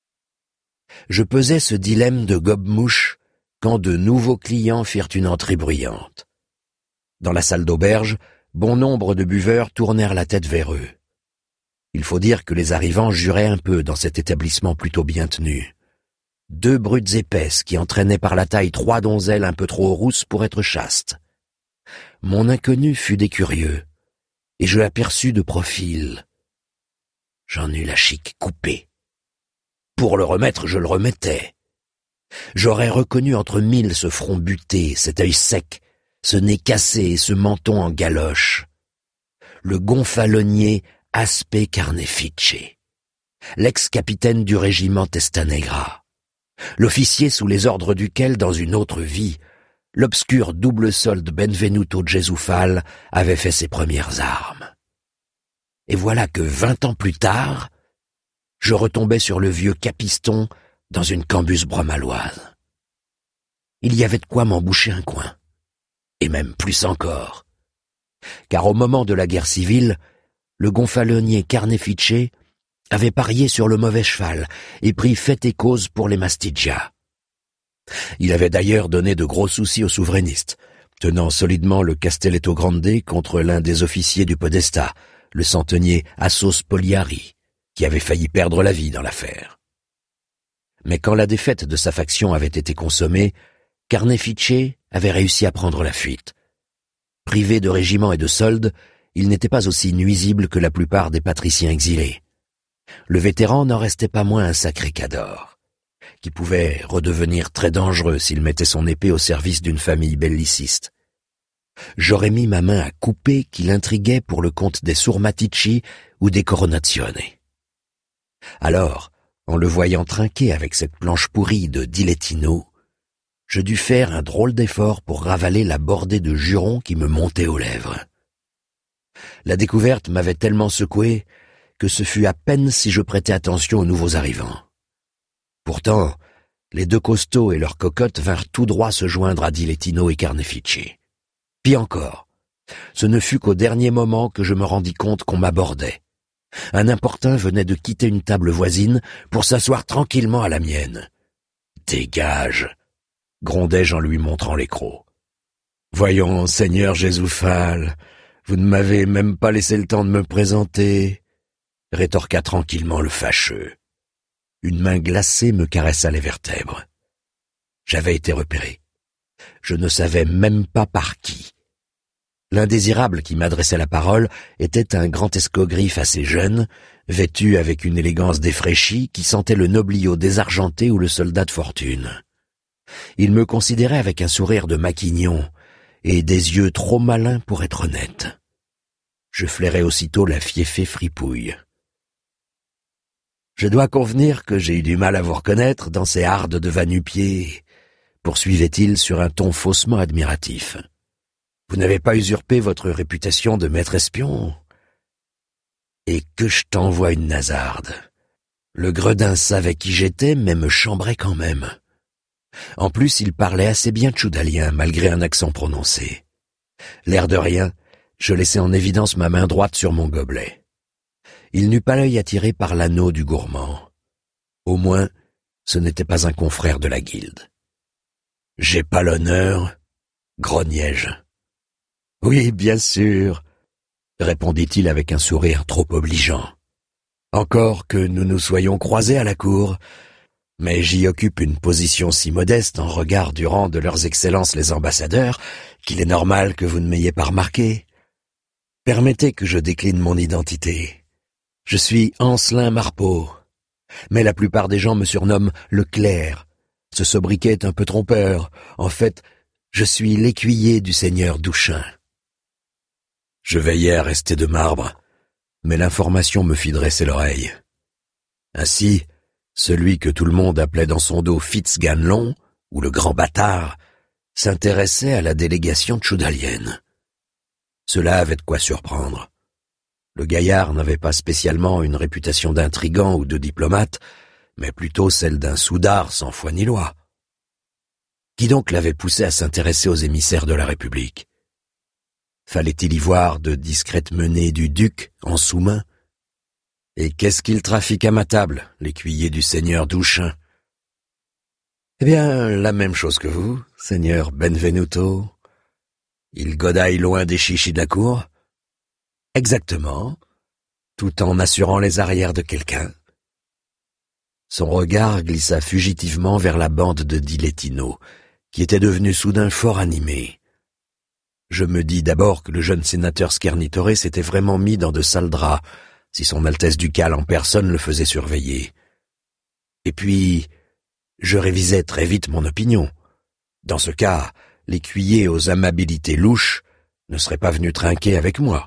Je pesais ce dilemme de gobe-mouche quand de nouveaux clients firent une entrée bruyante. Dans la salle d'auberge, bon nombre de buveurs tournèrent la tête vers eux. Il faut dire que les arrivants juraient un peu dans cet établissement plutôt bien tenu. Deux brutes épaisses qui entraînaient par la taille trois donzelles un peu trop rousses pour être chastes. Mon inconnu fut des curieux, et je l'aperçus de profil. J'en eus la chique coupée. Pour le remettre, je le remettais. J'aurais reconnu entre mille ce front buté, cet œil sec, ce nez cassé et ce menton en galoche. Le gonfalonier Aspe Carnefice, l'ex-capitaine du régiment Testanegra, l'officier sous les ordres duquel, dans une autre vie, l'obscur double solde Benvenuto Gesufal avait fait ses premières armes. Et voilà que vingt ans plus tard, je retombais sur le vieux Capiston dans une cambuse bromaloise. Il y avait de quoi m'en boucher un coin, et même plus encore, car au moment de la guerre civile, le gonfalonier Carnefice avait parié sur le mauvais cheval et pris fait et cause pour les Mastigia. Il avait d'ailleurs donné de gros soucis aux souverainistes, tenant solidement le Castelletto Grande contre l'un des officiers du Podesta, le centenier Assos Poliari, qui avait failli perdre la vie dans l'affaire. Mais quand la défaite de sa faction avait été consommée, Carnefice avait réussi à prendre la fuite. Privé de régiment et de soldes, il n'était pas aussi nuisible que la plupart des patriciens exilés. Le vétéran n'en restait pas moins un sacré cador, qui pouvait redevenir très dangereux s'il mettait son épée au service d'une famille belliciste. J'aurais mis ma main à couper qu'il intriguait pour le compte des Surmatici ou des Coronazione. Alors, en le voyant trinquer avec cette planche pourrie de Dilettino, je dus faire un drôle d'effort pour ravaler la bordée de jurons qui me montaient aux lèvres. La découverte m'avait tellement secoué que ce fut à peine si je prêtais attention aux nouveaux arrivants. Pourtant, les deux costauds et leurs cocottes vinrent tout droit se joindre à Dilettino et Carnefice. Pis encore, ce ne fut qu'au dernier moment que je me rendis compte qu'on m'abordait. Un importun venait de quitter une table voisine pour s'asseoir tranquillement à la mienne. « Dégage !» grondai-je en lui montrant les crocs. « Voyons, seigneur Gesufal, vous ne m'avez même pas laissé le temps de me présenter, » rétorqua tranquillement le fâcheux. Une main glacée me caressa les vertèbres. J'avais été repéré. Je ne savais même pas par qui. L'indésirable qui m'adressait la parole était un grand escogriffe assez jeune, vêtu avec une élégance défraîchie qui sentait le nobliau désargenté ou le soldat de fortune. Il me considérait avec un sourire de maquignon et des yeux trop malins pour être honnête. Je flairai aussitôt la fieffée fripouille. « Je dois convenir que j'ai eu du mal à vous reconnaître dans ces hardes de va-nu-pieds, » poursuivait-il sur un ton faussement admiratif. « Vous n'avez pas usurpé votre réputation de maître espion ? Et que je t'envoie une nasarde. Le gredin savait qui j'étais, mais me chambrait quand même. En plus, il parlait assez bien tchoudalien, malgré un accent prononcé. L'air de rien, je laissai en évidence ma main droite sur mon gobelet. Il n'eut pas l'œil attiré par l'anneau du gourmand. Au moins, ce n'était pas un confrère de la guilde. « J'ai pas l'honneur ?» grognai-je. « Oui, bien sûr, » répondit-il avec un sourire trop obligeant. « Encore que nous nous soyons croisés à la cour, mais j'y occupe une position si modeste en regard du rang de leurs excellences les ambassadeurs qu'il est normal que vous ne m'ayez pas remarqué. Permettez que je décline mon identité. Je suis Ancelin Marpeau, mais la plupart des gens me surnomment le Clerc. Ce sobriquet est un peu trompeur. En fait, je suis l'écuyer du seigneur Douchin. » Je veillais à rester de marbre, mais l'information me fit dresser l'oreille. Ainsi, celui que tout le monde appelait dans son dos Fitzganlon, ou le grand bâtard, s'intéressait à la délégation tchoudalienne. Cela avait de quoi surprendre. Le gaillard n'avait pas spécialement une réputation d'intrigant ou de diplomate, mais plutôt celle d'un soudard sans foi ni loi. Qui donc l'avait poussé à s'intéresser aux émissaires de la République? Fallait-il y voir de discrètes menées du duc en sous-main? Et qu'est-ce qu'il trafique à ma table, l'écuyer du seigneur Douchin? Eh bien, la même chose que vous, seigneur Benvenuto. Il godaille loin des chichis de la cour? Exactement, tout en assurant les arrières de quelqu'un. Son regard glissa fugitivement vers la bande de Dilettino, qui était devenue soudain fort animée. Je me dis d'abord que le jeune sénateur Skernitore s'était vraiment mis dans de sales draps, si son Altesse ducale en personne le faisait surveiller. Et puis, je révisai très vite mon opinion. Dans ce cas, l'écuyer aux amabilités louches ne serait pas venu trinquer avec moi.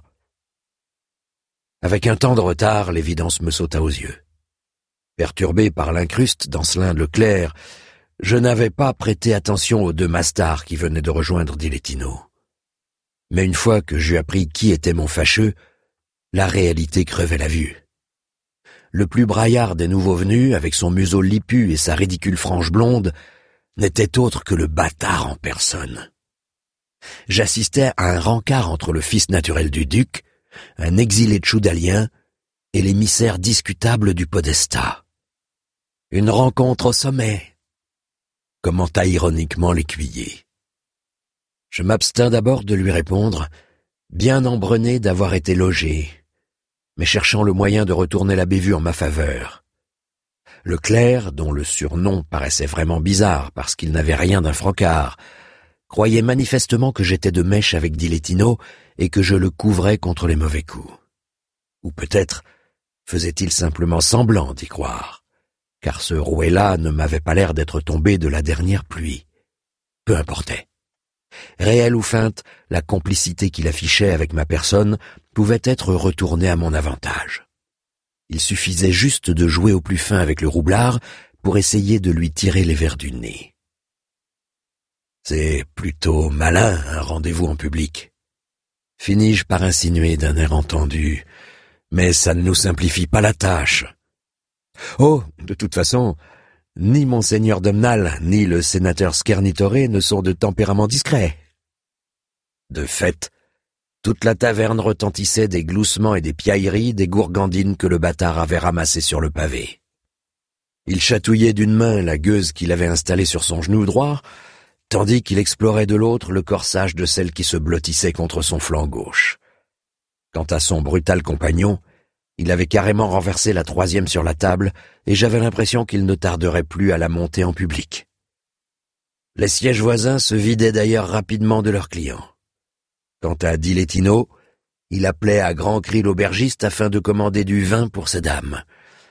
Avec un temps de retard, l'évidence me sauta aux yeux. Perturbé par l'incruste d'Ancelin Leclerc, je n'avais pas prêté attention aux deux mastards qui venaient de rejoindre Dilettino. Mais une fois que j'eus appris qui était mon fâcheux, la réalité crevait la vue. Le plus braillard des nouveaux venus, avec son museau lipu et sa ridicule frange blonde, n'était autre que le bâtard en personne. J'assistais à un rencart entre le fils naturel du duc, un exilé tchoudalien, et l'émissaire discutable du podestat. Une rencontre au sommet, commenta ironiquement l'écuyer. Je m'abstins d'abord de lui répondre, bien embrené d'avoir été logé, mais cherchant le moyen de retourner la bévue en ma faveur. Le clerc, dont le surnom paraissait vraiment bizarre parce qu'il n'avait rien d'un francard, croyait manifestement que j'étais de mèche avec Dilettino et que je le couvrais contre les mauvais coups. Ou peut-être faisait-il simplement semblant d'y croire, car ce rouet-là ne m'avait pas l'air d'être tombé de la dernière pluie. Peu importait. Réelle ou feinte, la complicité qu'il affichait avec ma personne pouvait être retournée à mon avantage. Il suffisait juste de jouer au plus fin avec le roublard pour essayer de lui tirer les vers du nez. C'est plutôt malin, un rendez-vous en public. Finis-je par insinuer d'un air entendu, mais ça ne nous simplifie pas la tâche. Oh, de toute façon, ni monseigneur Domnall, ni le sénateur Skernitore ne sont de tempérament discret. De fait, toute la taverne retentissait des gloussements et des piailleries des gourgandines que le bâtard avait ramassées sur le pavé. Il chatouillait d'une main la gueuse qu'il avait installée sur son genou droit, tandis qu'il explorait de l'autre le corsage de celle qui se blottissait contre son flanc gauche. Quant à son brutal compagnon, il avait carrément renversé la troisième sur la table, et j'avais l'impression qu'il ne tarderait plus à la monter en public. Les sièges voisins se vidaient d'ailleurs rapidement de leurs clients. Quant à Dilettino, il appelait à grands cris l'aubergiste afin de commander du vin pour ses dames.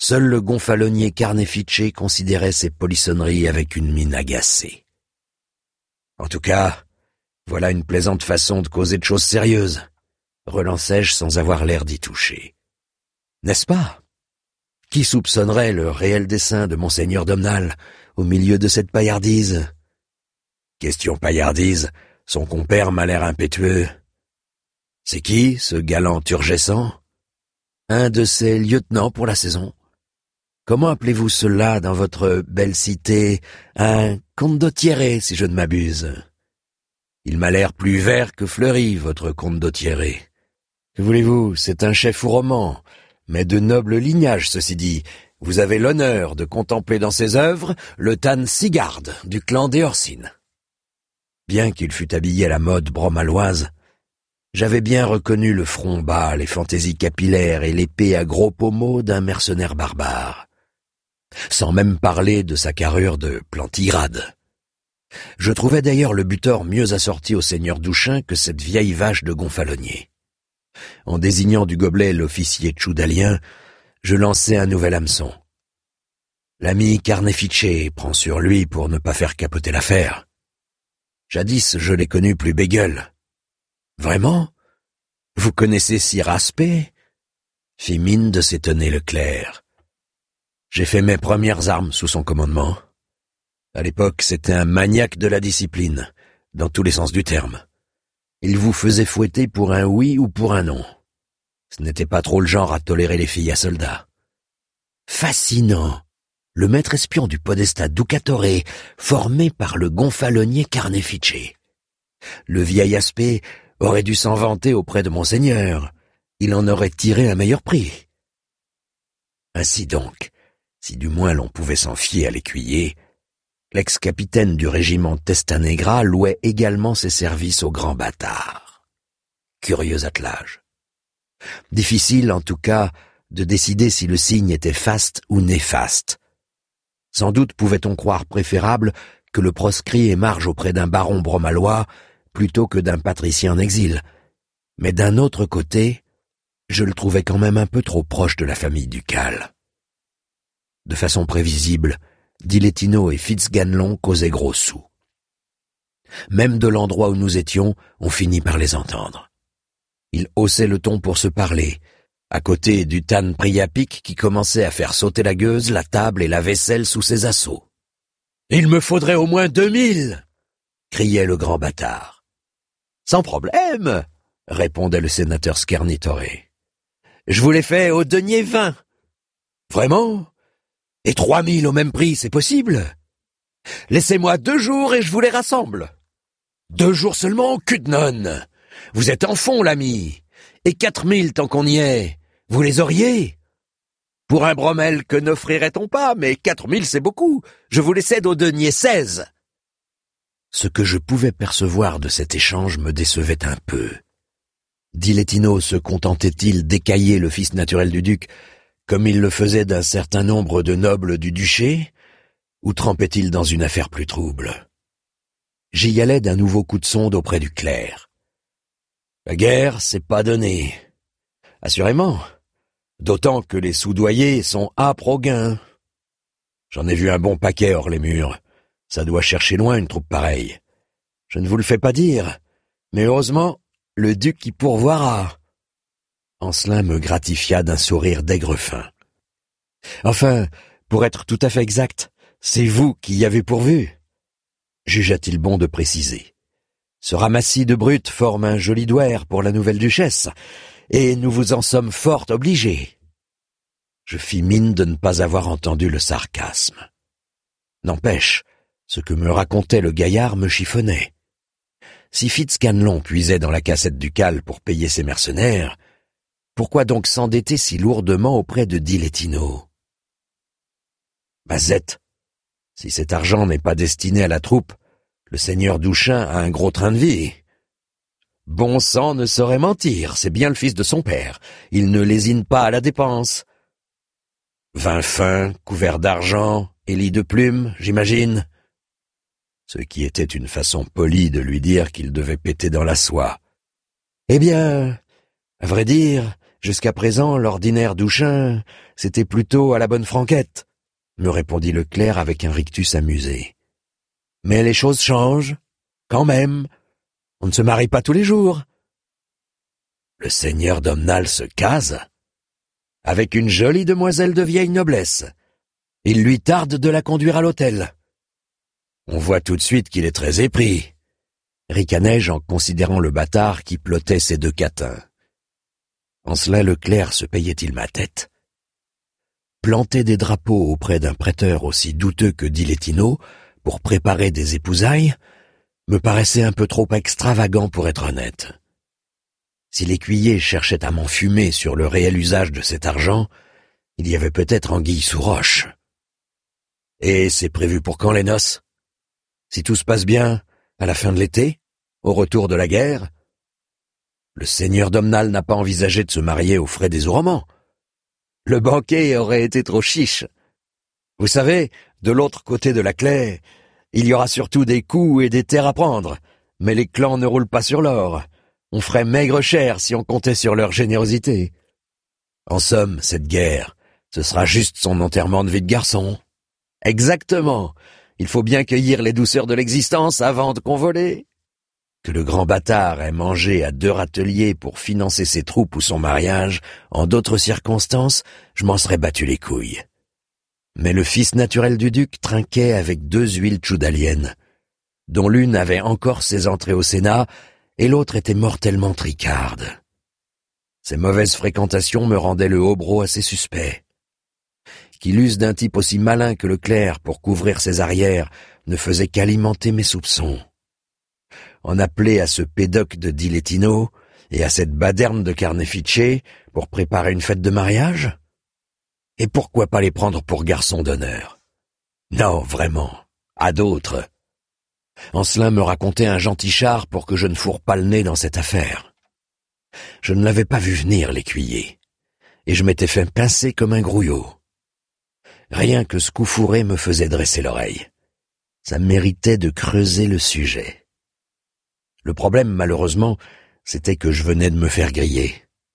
Seul le gonfalonier Carneficce considérait ces polissonneries avec une mine agacée. En tout cas, voilà une plaisante façon de causer de choses sérieuses, relançai-je sans avoir l'air d'y toucher. N'est-ce pas? Qui soupçonnerait le réel dessein de monseigneur Domnall au milieu de cette paillardise? Question paillardise, son compère m'a l'air impétueux. C'est qui, ce galant turgescent? Un de ses lieutenants pour la saison. Comment appelez-vous cela dans votre belle cité? Un condottiere, si je ne m'abuse. Il m'a l'air plus vert que fleuri, votre condottiere. Que voulez-vous, c'est un chef ou roman, mais de noble lignage, ceci dit. Vous avez l'honneur de contempler dans ses œuvres le Tan Sigard du clan des Orsine. Bien qu'il fût habillé à la mode bromaloise, j'avais bien reconnu le front bas, les fantaisies capillaires et l'épée à gros pommeau d'un mercenaire barbare. Sans même parler de sa carrure de plantigrade. Je trouvais d'ailleurs le butor mieux assorti au seigneur Douchin que cette vieille vache de gonfalonier. En désignant du gobelet l'officier tchoudalien, je lançai un nouvel hameçon. L'ami Carneficce prend sur lui pour ne pas faire capoter l'affaire. Jadis, je l'ai connu plus bégueule. Vraiment? Vous connaissez Sir Aspect? Fit mine de s'étonner le clerc. J'ai fait mes premières armes sous son commandement. À l'époque, c'était un maniaque de la discipline, dans tous les sens du terme. Il vous faisait fouetter pour un oui ou pour un non. Ce n'était pas trop le genre à tolérer les filles à soldats. Fascinant! Le maître espion du podestat Ducatore, formé par le gonfalonier Carneficce. Le vieil Aspect aurait dû s'en vanter auprès de monseigneur. Il en aurait tiré un meilleur prix. Ainsi donc, si du moins l'on pouvait s'en fier à l'écuyer, l'ex-capitaine du régiment Testanegra louait également ses services au grand bâtard. Curieux attelage. Difficile, en tout cas, de décider si le signe était faste ou néfaste. Sans doute pouvait-on croire préférable que le proscrit émarge auprès d'un baron bromalois plutôt que d'un patricien en exil. Mais d'un autre côté, je le trouvais quand même un peu trop proche de la famille ducale. De façon prévisible, Dilettino et Fitz-Ganelon causaient gros sous. Même de l'endroit où nous étions, on finit par les entendre. Ils haussaient le ton pour se parler, à côté du Tan Priapic qui commençait à faire sauter la gueuse, la table et la vaisselle sous ses assauts. « Il me faudrait au moins deux mille !» criait le grand bâtard. « Sans problème !» répondait le sénateur Skernitore. « Je vous l'ai fait au denier vingt. »« Vraiment ? Et trois mille au même prix, c'est possible ? Laissez-moi deux jours et je vous les rassemble. »« Deux jours seulement, cul de nonne ! Vous êtes en fond, l'ami. Et quatre mille tant qu'on y est. Vous les auriez ? Pour un Bromel, que n'offrirait-on pas ? Mais quatre mille, c'est beaucoup. Je vous les cède au denier seize. » Ce que je pouvais percevoir de cet échange me décevait un peu. Dilettino se contentait-il d'écailler le fils naturel du duc, comme il le faisait d'un certain nombre de nobles du duché, ou trempait-il dans une affaire plus trouble? J'y allais d'un nouveau coup de sonde auprès du clerc. La guerre, c'est pas donné. Assurément. D'autant que les soudoyers sont âpres au gain. J'en ai vu un bon paquet hors les murs. Ça doit chercher loin une troupe pareille. Je ne vous le fais pas dire, mais heureusement, le duc y pourvoira. Ancelin me gratifia d'un sourire d'aigrefin. Enfin, pour être tout à fait exact, c'est vous qui y avez pourvu. Jugea-t-il bon de préciser. Ce ramassis de brutes forme un joli douaire pour la nouvelle duchesse, et nous vous en sommes fort obligés. Je fis mine de ne pas avoir entendu le sarcasme. N'empêche, ce que me racontait le gaillard me chiffonnait. Si Fitz-Ganelon puisait dans la cassette ducale pour payer ses mercenaires, pourquoi donc s'endetter si lourdement auprès de Dilettino? Mazette, si cet argent n'est pas destiné à la troupe, le seigneur Douchin a un gros train de vie. Bon sang ne saurait mentir, c'est bien le fils de son père. Il ne lésine pas à la dépense. Vin fin, couvert d'argent, et lit de plumes, j'imagine. Ce qui était une façon polie de lui dire qu'il devait péter dans la soie. Eh bien, à vrai dire, Jusqu'à présent, l'ordinaire douchin, c'était plutôt à la bonne franquette, me répondit le clerc avec un rictus amusé. Mais les choses changent, quand même. On ne se marie pas tous les jours. Le seigneur Domnall se case avec une jolie demoiselle de vieille noblesse. Il lui tarde de la conduire à l'hôtel. On voit tout de suite qu'il est très épris, ricanai-je en considérant le bâtard qui plottait ses deux catins. En cela, le clerc se payait-il ma tête? Planter des drapeaux auprès d'un prêteur aussi douteux que Diletino pour préparer des épousailles me paraissait un peu trop extravagant pour être honnête. Si l'écuyer cherchait à m'enfumer sur le réel usage de cet argent, il y avait peut-être anguille sous roche. Et c'est prévu pour quand les noces? Si tout se passe bien, à la fin de l'été, au retour de la guerre? Le seigneur Domnall n'a pas envisagé de se marier aux frais des Ourmans. Le banquet aurait été trop chiche. Vous savez, de l'autre côté de la Claye, il y aura surtout des coups et des terres à prendre, mais les clans ne roulent pas sur l'or. On ferait maigre cher si on comptait sur leur générosité. En somme, cette guerre, ce sera juste son enterrement de vie de garçon. Exactement. Il faut bien cueillir les douceurs de l'existence avant de convoler. Que le grand bâtard ait mangé à deux râteliers pour financer ses troupes ou son mariage, en d'autres circonstances, je m'en serais battu les couilles. Mais le fils naturel du duc trinquait avec deux huiles tchoudaliennes, dont l'une avait encore ses entrées au Sénat et l'autre était mortellement tricarde. Ces mauvaises fréquentations me rendaient le hobereau assez suspect. Qu'il use d'un type aussi malin que le clerc pour couvrir ses arrières ne faisait qu'alimenter mes soupçons. En appeler à ce pédoc de Diletino et à cette baderne de Carneficce pour préparer une fête de mariage? Et pourquoi pas les prendre pour garçons d'honneur? Non, vraiment, à d'autres. Ancelin me racontait un gentil char pour que je ne fourre pas le nez dans cette affaire. Je ne l'avais pas vu venir, l'écuyer, et je m'étais fait pincer comme un grouillot. Rien que ce coup fourré me faisait dresser l'oreille. Ça méritait de creuser le sujet. Le problème, malheureusement, c'était que je venais de me faire griller.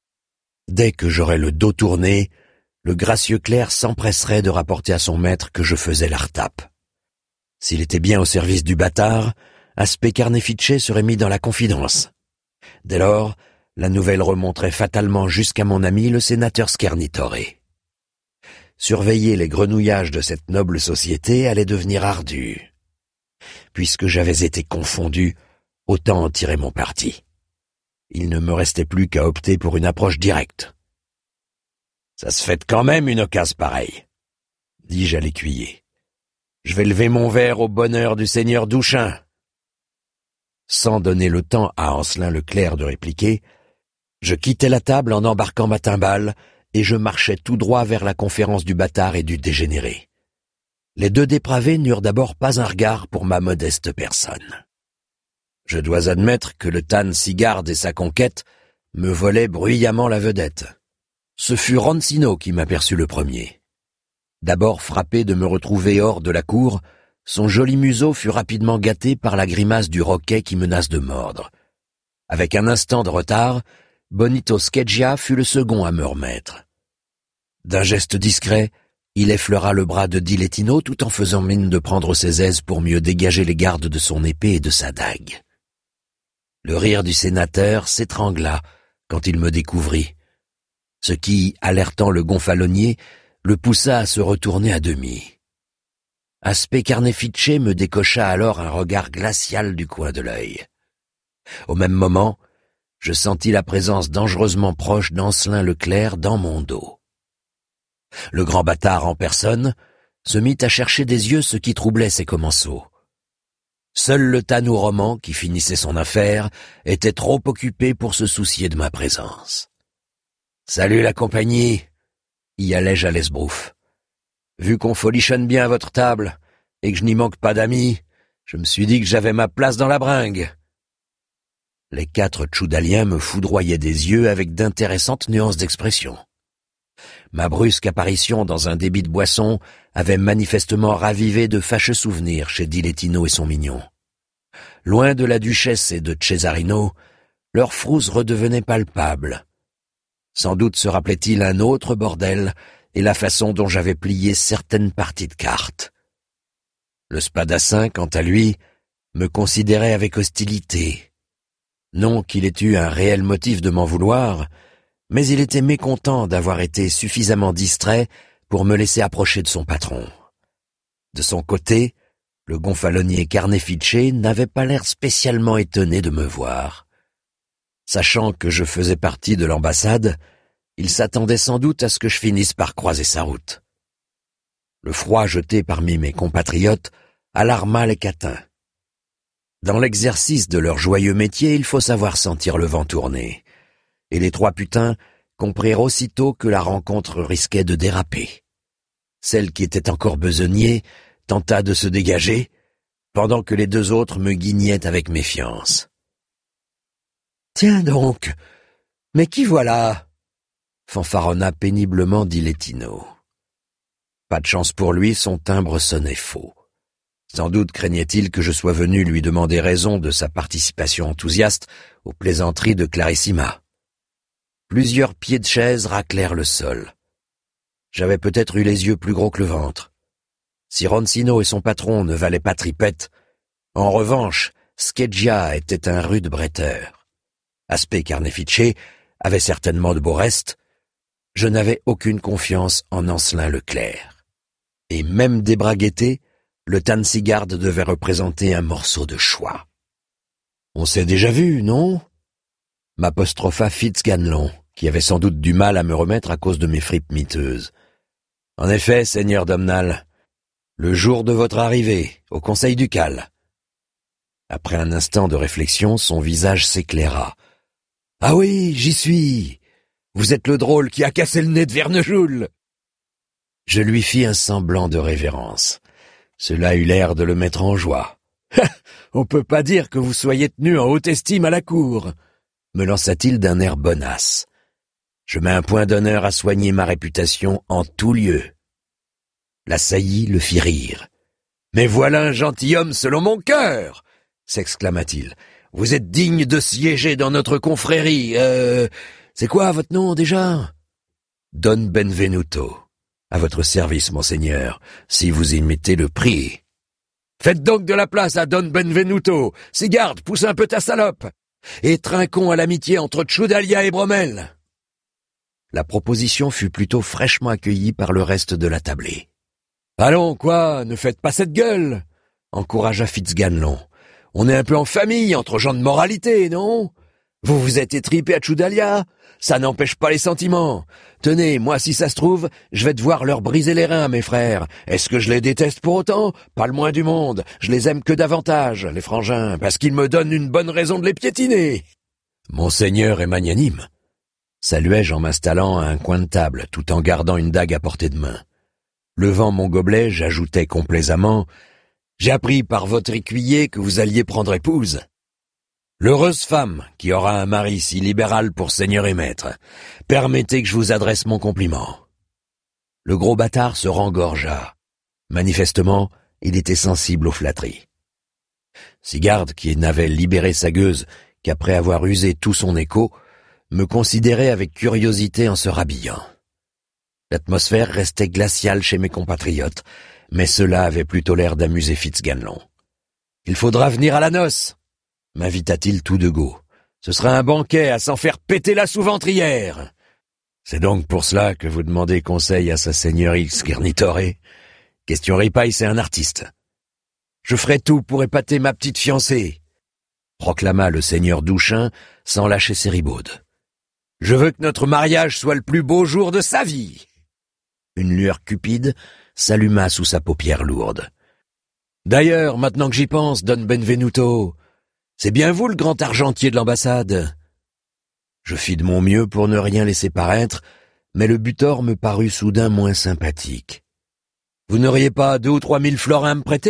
Dès que j'aurais le dos tourné, le gracieux clerc s'empresserait de rapporter à son maître que je faisais la retape. S'il était bien au service du bâtard, Aspect Carneficce serait mis dans la confidence. Dès lors, la nouvelle remonterait fatalement jusqu'à mon ami le sénateur Skernitore. Surveiller les grenouillages de cette noble société allait devenir ardu. Puisque j'avais été confondu, autant en tirer mon parti. Il ne me restait plus qu'à opter pour une approche directe. « Ça se fait quand même une occasion pareille, » dis-je à l'écuyer. « Je vais lever mon verre au bonheur du seigneur Douchin. » Sans donner le temps à Ancelin le clerc de répliquer, je quittai la table en embarquant ma timbale et je marchais tout droit vers la conférence du bâtard et du dégénéré. Les deux dépravés n'eurent d'abord pas un regard pour ma modeste personne. Je dois admettre que le Tan Sigard et sa conquête me volaient bruyamment la vedette. Ce fut Roncino qui m'aperçut le premier. D'abord frappé de me retrouver hors de la cour, son joli museau fut rapidement gâté par la grimace du roquet qui menace de mordre. Avec un instant de retard, Bonito Scheggia fut le second à me remettre. D'un geste discret, il effleura le bras de Diletino tout en faisant mine de prendre ses aises pour mieux dégager les gardes de son épée et de sa dague. Le rire du sénateur s'étrangla quand il me découvrit, ce qui, alertant le gonfalonier, le poussa à se retourner à demi. Aspect Carneficce me décocha alors un regard glacial du coin de l'œil. Au même moment, je sentis la présence dangereusement proche d'Ancelin le clerc dans mon dos. Le grand bâtard en personne se mit à chercher des yeux ce qui troublait ses commensaux. Seul le Tanou roman, qui finissait son affaire, était trop occupé pour se soucier de ma présence. « Salut la compagnie !» y allai-je à l'esbrouf. « Vu qu'on folichonne bien à votre table, et que je n'y manque pas d'amis, je me suis dit que j'avais ma place dans la bringue. » Les quatre tchoudaliens me foudroyaient des yeux avec d'intéressantes nuances d'expression. Ma brusque apparition dans un débit de boisson avait manifestement ravivé de fâcheux souvenirs chez Diletino et son mignon. Loin de la duchesse et de Cesarino, leur frousse redevenait palpable. Sans doute se rappelait-il un autre bordel et la façon dont j'avais plié certaines parties de cartes. Le spadassin, quant à lui, me considérait avec hostilité. Non qu'il ait eu un réel motif de m'en vouloir, mais il était mécontent d'avoir été suffisamment distrait pour me laisser approcher de son patron. De son côté, le gonfalonier Carnefice n'avait pas l'air spécialement étonné de me voir. Sachant que je faisais partie de l'ambassade, il s'attendait sans doute à ce que je finisse par croiser sa route. Le froid jeté parmi mes compatriotes alarma les catins. Dans l'exercice de leur joyeux métier, il faut savoir sentir le vent tourner. Et les trois putains comprirent aussitôt que la rencontre risquait de déraper. Celle qui était encore besognée tenta de se dégager, pendant que les deux autres me guignaient avec méfiance. « Tiens donc, mais qui voilà ?» fanfaronna péniblement Dilettino. Pas de chance pour lui, son timbre sonnait faux. Sans doute craignait-il que je sois venu lui demander raison de sa participation enthousiaste aux plaisanteries de Clarissima. Plusieurs pieds de chaise raclèrent le sol. J'avais peut-être eu les yeux plus gros que le ventre. Si Roncino et son patron ne valaient pas tripette, en revanche, Scheggia était un rude bretteur. Aspect Carnefice avait certainement de beaux restes. Je n'avais aucune confiance en Ancelin Leclerc. Et même débraguetté, le Tansigard devait représenter un morceau de choix. « On s'est déjà vu, non ?» m'apostropha Fitzganlon, qui avait sans doute du mal à me remettre à cause de mes fripes miteuses. « En effet, seigneur Domnall, le jour de votre arrivée, au Conseil ducal. » Après un instant de réflexion, son visage s'éclaira. « Ah oui, j'y suis. Vous êtes le drôle qui a cassé le nez de Vernejoul. » Je lui fis un semblant de révérence. Cela eut l'air de le mettre en joie. « On peut pas dire que vous soyez tenu en haute estime à la cour, » me lança-t-il d'un air bonasse. Je mets un point d'honneur à soigner ma réputation en tout lieu. La saillie le fit rire. « Mais voilà un gentilhomme selon mon cœur !» s'exclama-t-il. « Vous êtes digne de siéger dans notre confrérie. Euh, c'est quoi votre nom déjà ?»« Don Benvenuto. À votre service, monseigneur, si vous y mettez le prix. »« Faites donc de la place à Don Benvenuto. Sigarde, pousse un peu ta salope. Et trinquons à l'amitié entre Tchoudalia et Bromel. » La proposition fut plutôt fraîchement accueillie par le reste de la tablée. « Allons, quoi, ne faites pas cette gueule !» encouragea Fitzganlon. « On est un peu en famille, entre gens de moralité, non ? Vous vous êtes étripé à Tchoudalia ? Ça n'empêche pas les sentiments. Tenez, moi, si ça se trouve, je vais devoir leur briser les reins, mes frères. Est-ce que je les déteste pour autant ? Pas le moins du monde. Je les aime que davantage, les frangins, parce qu'ils me donnent une bonne raison de les piétiner. »« Monseigneur est magnanime, » saluai-je en m'installant à un coin de table, tout en gardant une dague à portée de main. Levant mon gobelet, j'ajoutai complaisamment « J'ai appris par votre écuyer que vous alliez prendre épouse. » L'heureuse femme qui aura un mari si libéral pour seigneur et maître, permettez que je vous adresse mon compliment. Le gros bâtard se rengorgea. Manifestement, il était sensible aux flatteries. Sigarde, qui n'avait libéré sa gueuse qu'après avoir usé tout son écho, me considérait avec curiosité en se rhabillant. L'atmosphère restait glaciale chez mes compatriotes, mais cela avait plutôt l'air d'amuser Fitzganlon. « Il faudra venir à la noce !» m'invita-t-il tout de go. « Ce sera un banquet à s'en faire péter la sous-ventrière. » C'est donc pour cela que vous demandez conseil à sa seigneurie Skernitore. Question ripaille, c'est un artiste. Je ferai tout pour épater ma petite fiancée, proclama le seigneur Douchin sans lâcher ses ribaudes. Je veux que notre mariage soit le plus beau jour de sa vie. Une lueur cupide s'alluma sous sa paupière lourde. D'ailleurs, maintenant que j'y pense, Don Benvenuto, c'est bien vous le grand argentier de l'ambassade. Je fis de mon mieux pour ne rien laisser paraître, mais le butor me parut soudain moins sympathique. Vous n'auriez pas deux ou trois mille florins à me prêter ?